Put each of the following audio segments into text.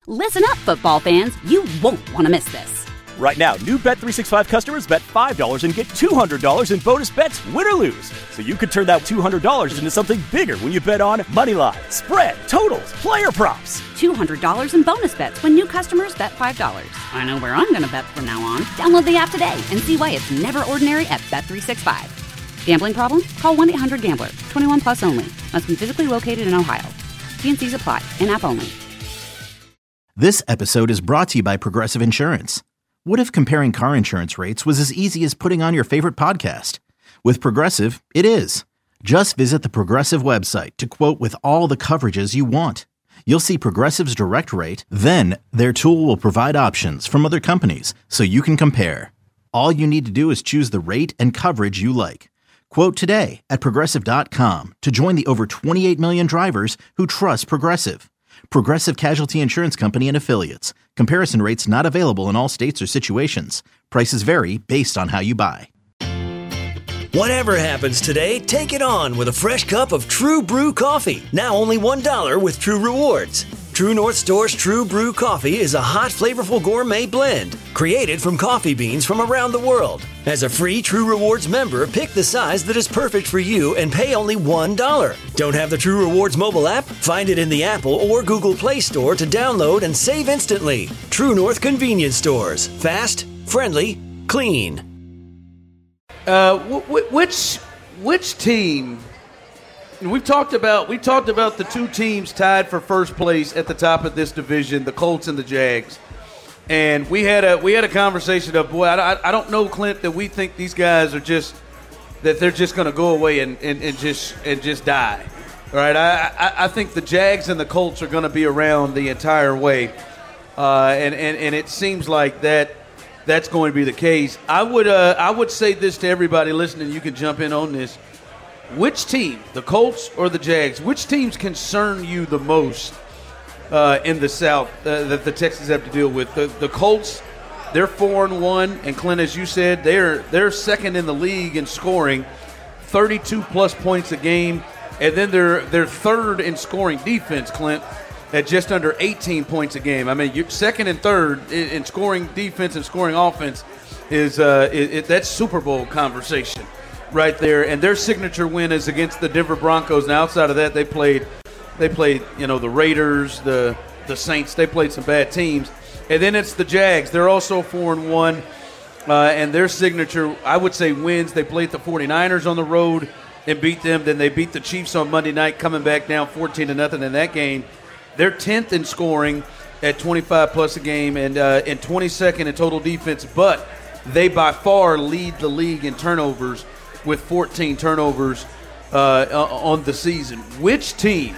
Listen up, football fans. You won't want to miss this. Right now, new Bet365 customers bet $5 and get $200 in bonus bets, win or lose. So you could turn that $200 into something bigger when you bet on money line, spread, totals, player props. $200 in bonus bets when new customers bet $5. I know where I'm going to bet from now on. Download the app today and see why it's never ordinary at Bet365. Gambling problem? Call 1-800-GAMBLER. 21 plus only. Must be physically located in Ohio. T&Cs apply. In-app only. This episode is brought to you by Progressive Insurance. What if comparing car insurance rates was as easy as putting on your favorite podcast? With Progressive, it is. Just visit the Progressive website to quote with all the coverages you want. You'll see Progressive's direct rate, then their tool will provide options from other companies so you can compare. All you need to do is choose the rate and coverage you like. Quote today at Progressive.com to join the over 28 million drivers who trust Progressive. Progressive Casualty Insurance Company and Affiliates. Comparison rates not available in all states or situations. Prices vary based on how you buy. Whatever happens today, take it on with a fresh cup of True Brew coffee. Now only $1 with True Rewards. True North Store's True Brew coffee is a hot, flavorful gourmet blend created from coffee beans from around the world. As a free True Rewards member, pick the size that is perfect for you and pay only $1. Don't have the True Rewards mobile app? Find it in the Apple or Google Play Store to download and save instantly. True North Convenience Stores. Fast, friendly, clean. Which team? We've talked about the two teams tied for first place at the top of this division, the Colts and the Jags. And we had a conversation of, boy, I don't know, Clint, that we think these guys are they're just going to go away and just die. All right, I think the Jags and the Colts are going to be around the entire way, and it seems like that's going to be the case. I would say this to everybody listening. You can jump in on this. Which team, the Colts or the Jags, which teams concern you the most in the South that the Texans have to deal with? The Colts, they're 4-1, and Clint, as you said, they're second in the league in scoring, 32-plus points a game, and then they're third in scoring defense, Clint, at just under 18 points a game. I mean, you're second and third in scoring defense and scoring offense is that's Super Bowl conversation right there. And their signature win is against the Denver Broncos. And outside of that, they played the Raiders, the Saints. They played some bad teams. And then it's the Jags. They're also 4-1, and their signature, I would say, wins. They played the 49ers on the road and beat them. Then they beat the Chiefs on Monday night, coming back down 14-0 in that game. They're 10th in scoring at 25-plus a game and 22nd in total defense, but they by far lead the league in turnovers with 14 turnovers on the season. Which team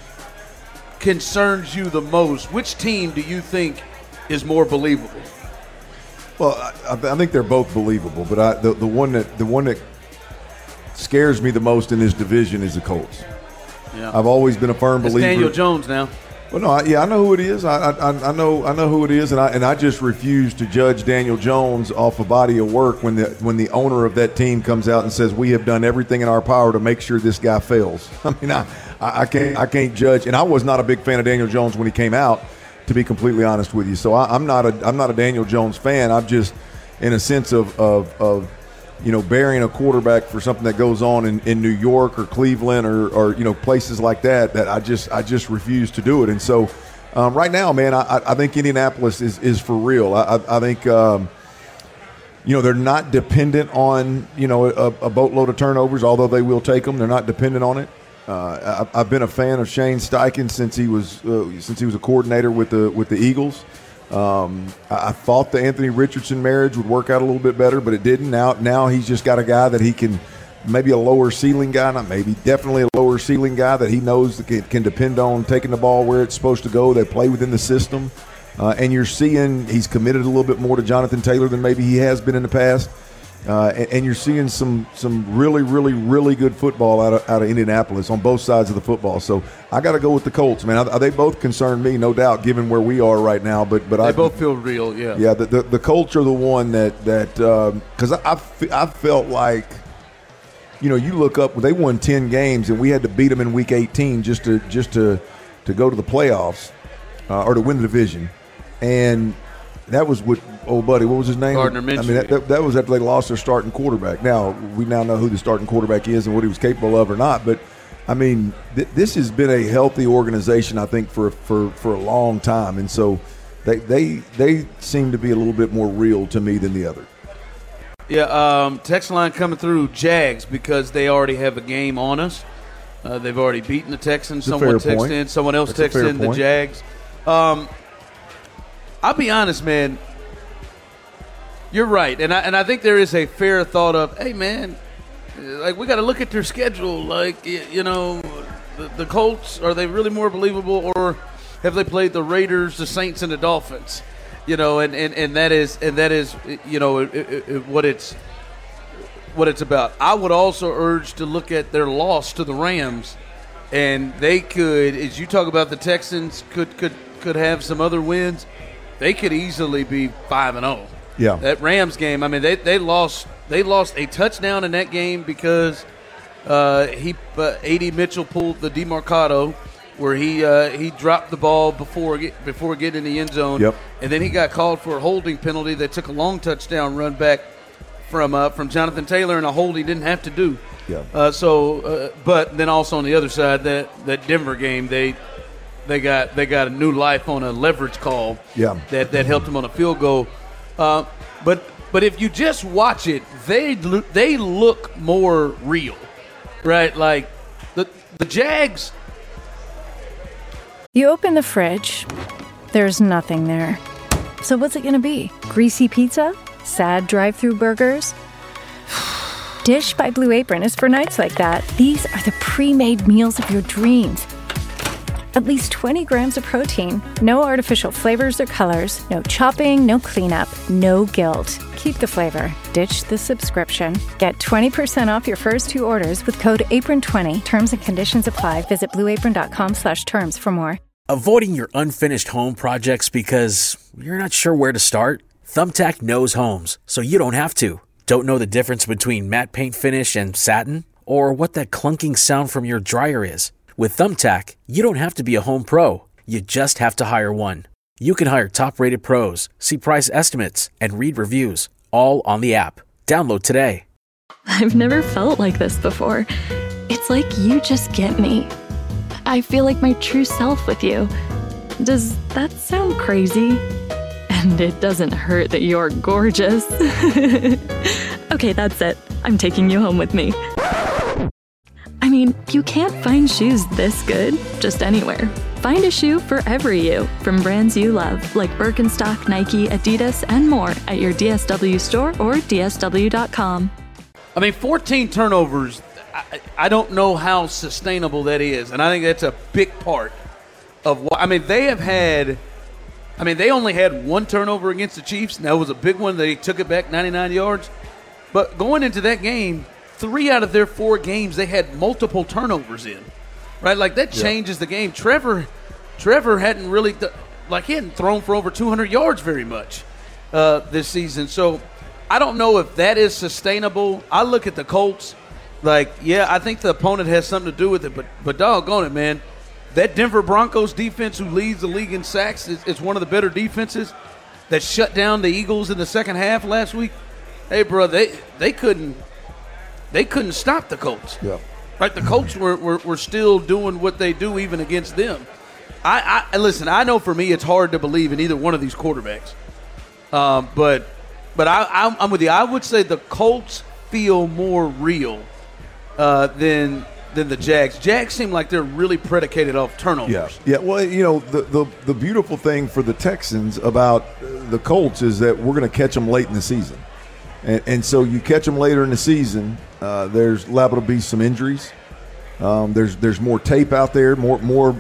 concerns you the most? Which team do you think is more believable? Well, I think they're both believable, but the one that scares me the most in this division is the Colts. Yeah. I've always been a firm believer. Daniel Jones now. Well, no, I know who it is. I know who it is, and I just refuse to judge Daniel Jones off a body of work when the owner of that team comes out and says we have done everything in our power to make sure this guy fails. I mean, I can't judge, and I was not a big fan of Daniel Jones when he came out, to be completely honest with you. So I'm not a Daniel Jones fan. I'm just in a sense of burying a quarterback for something that goes on in New York or Cleveland or places like that I just refuse to do it. And so right now, man, I think Indianapolis is for real. I think they're not dependent on a boatload of turnovers, although they will take them. They're not dependent on it. I've been a fan of Shane Steichen since he was a coordinator with the Eagles. I thought the Anthony Richardson marriage would work out a little bit better, but it didn't. Now he's just got a guy that he can, maybe a lower ceiling guy, not maybe, definitely a lower ceiling guy that he knows that can depend on taking the ball where it's supposed to go. They play within the system. And you're seeing he's committed a little bit more to Jonathan Taylor than maybe he has been in the past. And you're seeing some really, really, really good football out of Indianapolis on both sides of the football. So I got to go with the Colts, man. They both concern me, no doubt, given where we are right now. But they both feel real, yeah. Yeah, the Colts are the one that because I felt like, you look up, they won 10 games and we had to beat them in Week 18 just to go to the playoffs. or to win the division, and that was with old buddy. What was his name? Gardner Minshew. I mean, that was after they lost their starting quarterback. Now we now know who the starting quarterback is and what he was capable of or not. But I mean, this has been a healthy organization, I think, for a long time, and so they seem to be a little bit more real to me than the other. Yeah, text line coming through, Jags, because they already have a game on us. They've already beaten the Texans. Someone texted in. Someone else texted in the Jags. I'll be honest, man. You're right, and I think there is a fair thought of, hey, man, like we got to look at their schedule. Like, you know, the Colts, are they really more believable, or have they played the Raiders, the Saints, and the Dolphins? You know, and that is you know what it's about. I would also urge to look at their loss to the Rams, and they could, as you talk about, the Texans could have some other wins. They could easily be 5-0. Yeah, that Rams game. I mean, they lost a touchdown in that game because A.D. Mitchell pulled the DeMarcado, where he dropped the ball before getting in the end zone. Yep. And then he got called for a holding penalty that took a long touchdown run back from Jonathan Taylor, and a hold he didn't have to do. Yeah. But then also on the other side, that Denver game, they got a new life on a leverage call. Yeah. That helped them on a field goal. But if you just watch it, they look more real, right? Like the Jags. You open the fridge, there's nothing there. So what's it going to be? Greasy pizza? Sad drive-thru burgers? Dish by Blue Apron is for nights like that. These are the pre-made meals of your dreams. At least 20 grams of protein, no artificial flavors or colors, no chopping, no cleanup, no guilt. Keep the flavor. Ditch the subscription. Get 20% off your first 2 orders with code APRON20. Terms and conditions apply. Visit blueapron.com/terms for more. Avoiding your unfinished home projects because you're not sure where to start? Thumbtack knows homes, so you don't have to. Don't know the difference between matte paint finish and satin? Or what that clunking sound from your dryer is? With Thumbtack, you don't have to be a home pro. You just have to hire one. You can hire top-rated pros, see price estimates, and read reviews, all on the app. Download today. I've never felt like this before. It's like you just get me. I feel like my true self with you. Does that sound crazy? And it doesn't hurt that you're gorgeous. Okay, that's it. I'm taking you home with me. I mean, you can't find shoes this good just anywhere. Find a shoe for every you from brands you love, like Birkenstock, Nike, Adidas, and more at your DSW store or DSW.com. I mean, 14 turnovers, I don't know how sustainable that is, and I think that's a big part of what – I mean, they only had 1 turnover against the Chiefs, and that was a big one. They took it back 99 yards. But going into that game, 3 out of their 4 games, they had multiple turnovers in, right? Like, that changes the game. Trevor hadn't really he hadn't thrown for over 200 yards very much this season. So I don't know if that is sustainable. I look at the Colts, like, yeah, I think the opponent has something to do with it, but doggone it, man. That Denver Broncos defense, who leads the league in sacks, is one of the better defenses that shut down the Eagles in the second half last week. Hey, bro, they couldn't stop the Colts. Yeah. Right? The Colts were still doing what they do even against them. Listen, I know for me it's hard to believe in either one of these quarterbacks. But I'm with you. I would say the Colts feel more real than the Jags. Jags seem like they're really predicated off turnovers. Yeah. Well, you know, the beautiful thing for the Texans about the Colts is that we're going to catch them late in the season. And so you catch them later in the season, there's liable to be some injuries. There's more tape out there. More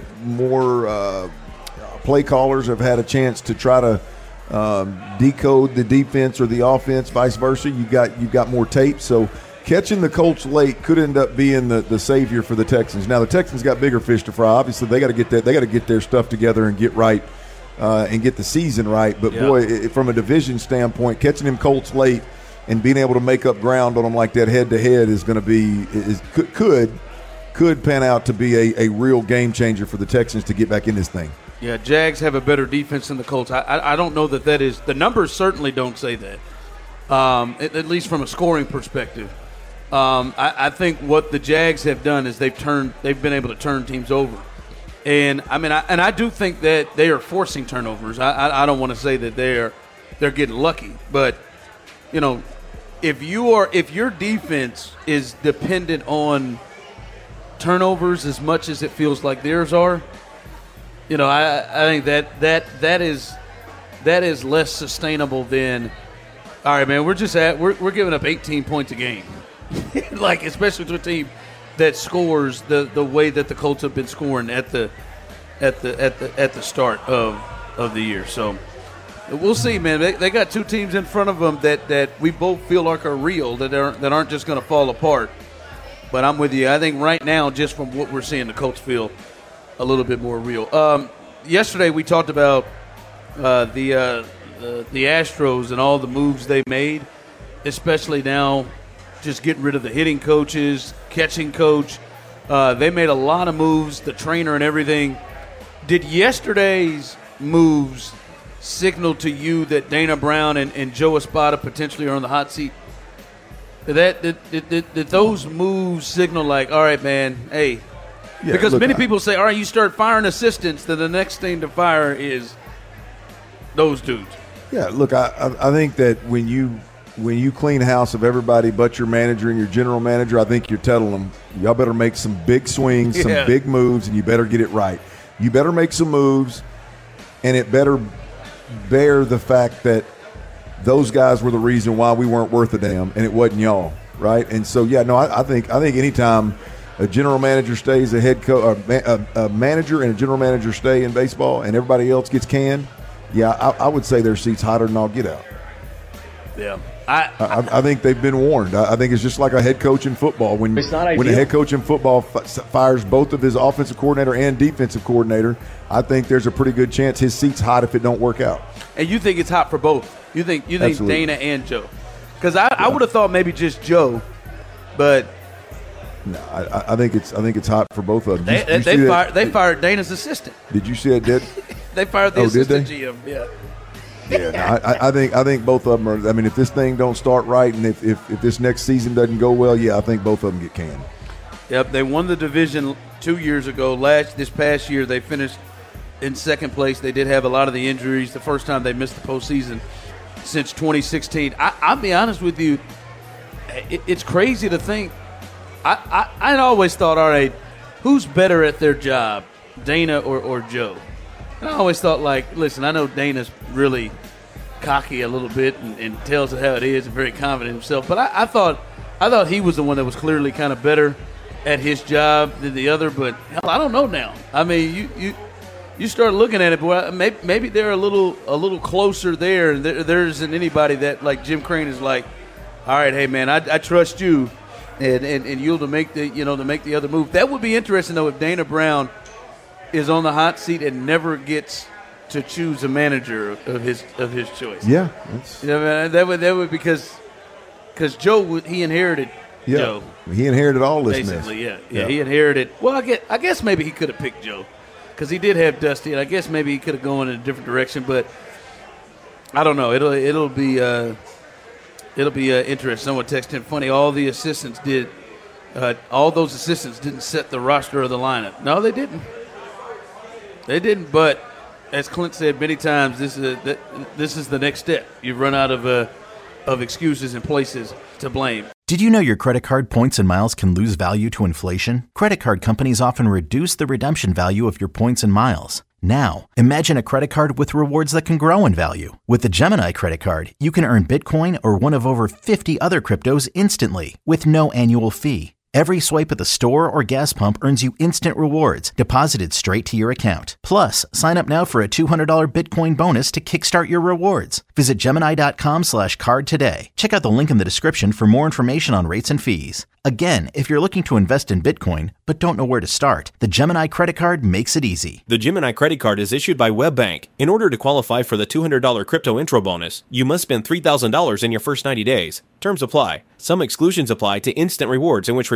play callers have had a chance to try to decode the defense or the offense, vice versa. You've got more tape. So catching the Colts late could end up being the savior for the Texans. Now the Texans got bigger fish to fry. Obviously, they got to get that. They got to get their stuff together and get right and get the season right. But boy, from a division standpoint, catching them Colts late and being able to make up ground on them like that head-to-head is going to be could pan out to be a real game changer for the Texans to get back in this thing. Yeah, Jags have a better defense than the Colts. I don't know that is – the numbers certainly don't say that, at least from a scoring perspective. I think what the Jags have done is they've been able to turn teams over. And, I do think that they are forcing turnovers. I don't want to say that they're getting lucky. But, if your defense is dependent on turnovers as much as it feels like theirs are, I think that is less sustainable than, all right, man, we're giving up 18 points a game, like especially to a team that scores the way that the Colts have been scoring at the start of the year. So we'll see, man. They got two teams in front of them that we both feel like are real, that aren't just going to fall apart. But I'm with you. I think right now, just from what we're seeing, the Colts feel a little bit more real. Yesterday we talked about the Astros and all the moves they made, especially now just getting rid of the hitting coaches, catching coach. They made a lot of moves, the trainer and everything. Did yesterday's moves signal to you that Dana Brown and Joe Espada potentially are on the hot seat? Did those moves signal like, all right, man, hey, yeah, because many people say, all right, you start firing assistants, then the next thing to fire is those dudes. Yeah, look, I think that when you clean house of everybody but your manager and your general manager, I think you're telling them, y'all better make some big swings, some big moves, and you better get it right. You better make some moves, and it better bear the fact that those guys were the reason why we weren't worth a damn, and it wasn't y'all, right? And so, yeah, no, I think anytime a general manager stays a head coach, a manager and a general manager stay in baseball, and everybody else gets canned, yeah, I would say their seat's hotter than all get out. Yeah. I think they've been warned. I think it's just like a head coach in football. When a head coach in football fires both of his offensive coordinator and defensive coordinator, I think there's a pretty good chance his seat's hot if it don't work out. And you think it's hot for both? You think Dana and Joe? Because I would have thought maybe just Joe, but no, I think it's hot for both of them. They fired Dana's assistant. Did you see it? They fired the assistant GM. Yeah. Yeah, no, I think both of them are. I mean, if this thing don't start right, and if this next season doesn't go well, yeah, I think both of them get canned. Yep, they won the division 2 years ago. This past year, they finished in second place. They did have a lot of the injuries. The first time they missed the postseason since 2016. I'll be honest with you, it's crazy to think. I'd always thought, all right, who's better at their job, Dana or Joe? And I always thought, like, listen, I know Dana's really cocky a little bit and tells it how it is and very confident in himself. But I thought he was the one that was clearly kind of better at his job than the other. But hell, I don't know now. I mean, you start looking at it, boy. Maybe they're a little closer there. And there isn't anybody that like Jim Crane is like, all right, hey man, I trust you, and you'll to make the other move. That would be interesting though if Dana Brown is on the hot seat and never gets to choose a manager of his choice. Yeah, that would because Joe, he inherited Joe. He inherited all this basically. Mess. Yeah, he inherited. Well, I guess maybe he could have picked Joe because he did have Dusty, and I guess maybe he could have gone in a different direction. But I don't know. It'll be interesting. Someone texted him, funny. All the assistants did. All those assistants didn't set the roster of the lineup. No, they didn't. They didn't, but as Clint said many times, this is the next step. You've run out of excuses and places to blame. Did you know your credit card points and miles can lose value to inflation? Credit card companies often reduce the redemption value of your points and miles. Now, imagine a credit card with rewards that can grow in value. With the Gemini credit card, you can earn Bitcoin or one of over 50 other cryptos instantly with no annual fee. Every swipe at the store or gas pump earns you instant rewards deposited straight to your account. Plus, sign up now for a $200 Bitcoin bonus to kickstart your rewards. Visit Gemini.com/card today. Check out the link in the description for more information on rates and fees. Again, if you're looking to invest in Bitcoin but don't know where to start, the Gemini credit card makes it easy. The Gemini credit card is issued by WebBank. In order to qualify for the $200 crypto intro bonus, you must spend $3,000 in your first 90 days. Terms apply. Some exclusions apply to instant rewards in which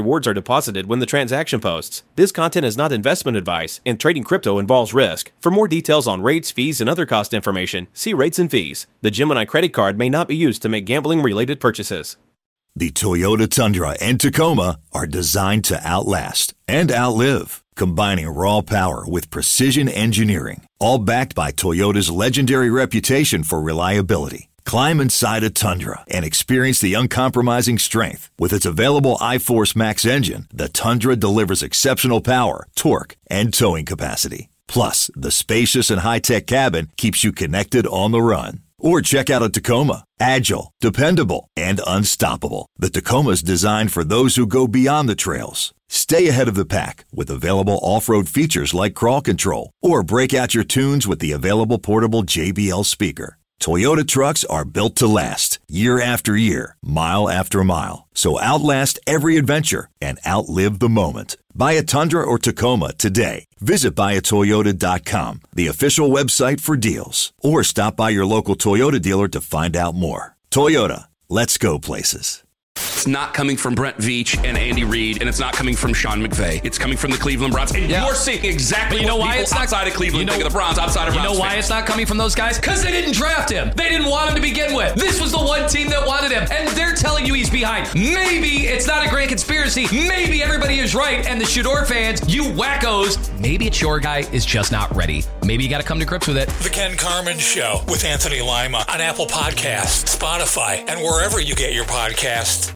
rewards are deposited when the transaction posts. This content is not investment advice, and trading crypto involves risk. For more details on rates, fees, and other cost information, see rates and fees. The Gemini credit card may not be used to make gambling-related purchases. The Toyota Tundra and Tacoma are designed to outlast and outlive, combining raw power with precision engineering, all backed by Toyota's legendary reputation for reliability. Climb inside a Tundra and experience the uncompromising strength. With its available iForce Max engine, the Tundra delivers exceptional power, torque, and towing capacity. Plus, the spacious and high-tech cabin keeps you connected on the run. Or check out a Tacoma. Agile, dependable, and unstoppable. The Tacoma's designed for those who go beyond the trails. Stay ahead of the pack with available off-road features like crawl control. Or break out your tunes with the available portable JBL speaker. Toyota trucks are built to last, year after year, mile after mile. So outlast every adventure and outlive the moment. Buy a Tundra or Tacoma today. Visit buyatoyota.com, the official website for deals. Or stop by your local Toyota dealer to find out more. Toyota, let's go places. It's not coming from Brent Veach and Andy Reid, and it's not coming from Sean McVay. It's coming from the Cleveland Browns. And you're seeing exactly why it's not outside of Cleveland. Think of the Browns outside of Browns. You know why it's not coming from those guys? Because they didn't draft him. They didn't want him to begin with. This was the one team that wanted him, and they're telling you he's behind. Maybe it's not a great conspiracy. Maybe everybody is right, and the Shador fans, you wackos, maybe it's your guy is just not ready. Maybe you got to come to grips with it. The Ken Carman Show with Anthony Lima on Apple Podcasts, Spotify, and wherever you get your podcasts.